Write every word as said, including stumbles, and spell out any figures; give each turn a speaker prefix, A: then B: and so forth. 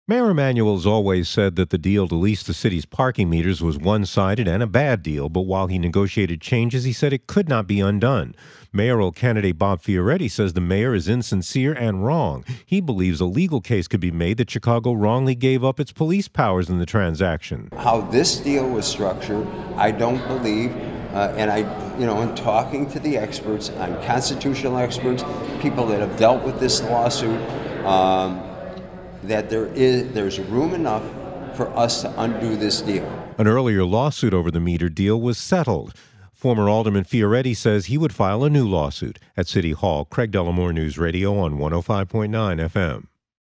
A: Mayor Emanuel's always said that the deal to lease the city's parking meters was one-sided and a bad deal, but while he negotiated changes, he said it could not be undone. Mayoral candidate Bob Fioretti says the mayor is insincere and wrong. He believes a legal case could be made that Chicago wrongly gave up its police powers in the transaction.
B: How this deal was structured, I don't believe. Uh, and I, you know, in talking to the experts, on constitutional experts, people that have dealt with this lawsuit, um, that there is there's room enough for us to undo this deal.
A: An earlier lawsuit over the meter deal was settled. Former Alderman Fioretti says he would file a new lawsuit. At City Hall, Craig Dellamore News Radio on one oh five point nine F M.